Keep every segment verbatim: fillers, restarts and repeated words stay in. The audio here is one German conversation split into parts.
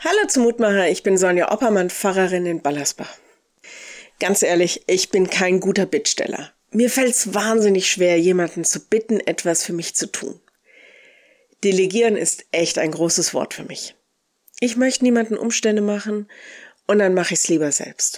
Hallo zum Mutmacher, ich bin Sonja Oppermann, Pfarrerin in Ballersbach. Ganz ehrlich, ich bin kein guter Bittsteller. Mir fällt es wahnsinnig schwer, jemanden zu bitten, etwas für mich zu tun. Delegieren ist echt ein großes Wort für mich. Ich möchte niemanden Umstände machen und dann mache ich es lieber selbst.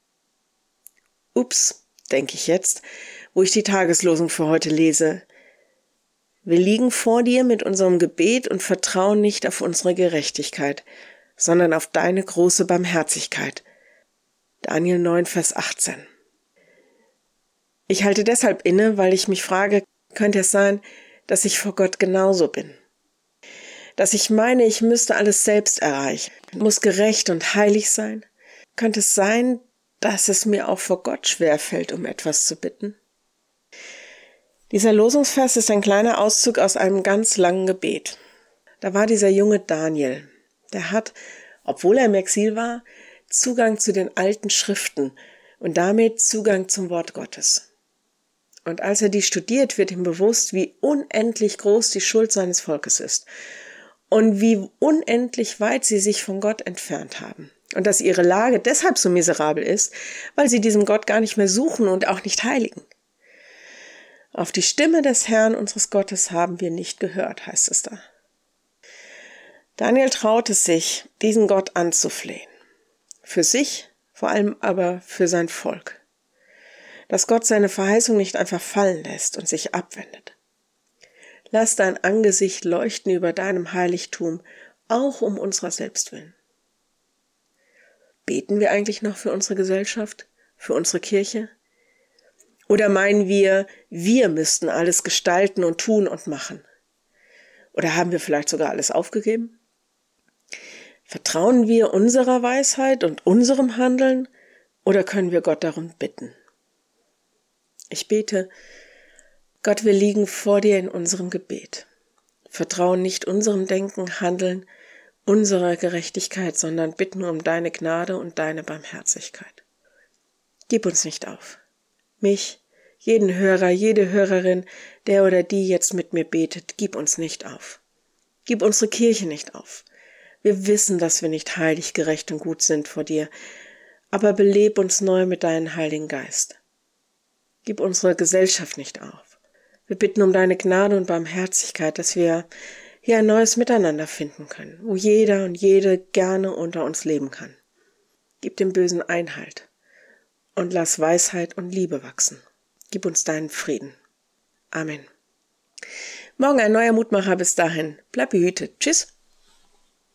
Ups, denke ich jetzt, wo ich die Tageslosung für heute lese. Wir liegen vor dir mit unserem Gebet und vertrauen nicht auf unsere Gerechtigkeit, sondern auf deine große Barmherzigkeit. Daniel neun, Vers achtzehn. Ich halte deshalb inne, weil ich mich frage, könnte es sein, dass ich vor Gott genauso bin? Dass ich meine, ich müsste alles selbst erreichen, muss gerecht und heilig sein? Könnte es sein, dass es mir auch vor Gott schwerfällt, um etwas zu bitten? Dieser Losungsvers ist ein kleiner Auszug aus einem ganz langen Gebet. Da war dieser junge Daniel. Der hat, obwohl er im Exil war, Zugang zu den alten Schriften und damit Zugang zum Wort Gottes. Und als er die studiert, wird ihm bewusst, wie unendlich groß die Schuld seines Volkes ist und wie unendlich weit sie sich von Gott entfernt haben. Und dass ihre Lage deshalb so miserabel ist, weil sie diesem Gott gar nicht mehr suchen und auch nicht heiligen. Auf die Stimme des Herrn unseres Gottes haben wir nicht gehört, heißt es da. Daniel traut es sich, diesen Gott anzuflehen. Für sich, vor allem aber für sein Volk. Dass Gott seine Verheißung nicht einfach fallen lässt und sich abwendet. Lass dein Angesicht leuchten über deinem Heiligtum, auch um unserer selbst willen. Beten wir eigentlich noch für unsere Gesellschaft, für unsere Kirche? Oder meinen wir, wir müssten alles gestalten und tun und machen? Oder haben wir vielleicht sogar alles aufgegeben? Vertrauen wir unserer Weisheit und unserem Handeln oder können wir Gott darum bitten? Ich bete, Gott, wir liegen vor dir in unserem Gebet. Vertrauen nicht unserem Denken, Handeln, unserer Gerechtigkeit, sondern bitten um deine Gnade und deine Barmherzigkeit. Gib uns nicht auf. Mich, jeden Hörer, jede Hörerin, der oder die jetzt mit mir betet, gib uns nicht auf. Gib unsere Kirche nicht auf. Wir wissen, dass wir nicht heilig, gerecht und gut sind vor dir, aber beleb uns neu mit deinem Heiligen Geist. Gib unsere Gesellschaft nicht auf. Wir bitten um deine Gnade und Barmherzigkeit, dass wir hier ein neues Miteinander finden können, wo jeder und jede gerne unter uns leben kann. Gib dem Bösen Einhalt und lass Weisheit und Liebe wachsen. Gib uns deinen Frieden. Amen. Morgen ein neuer Mutmacher, bis dahin. Bleib behütet. Tschüss.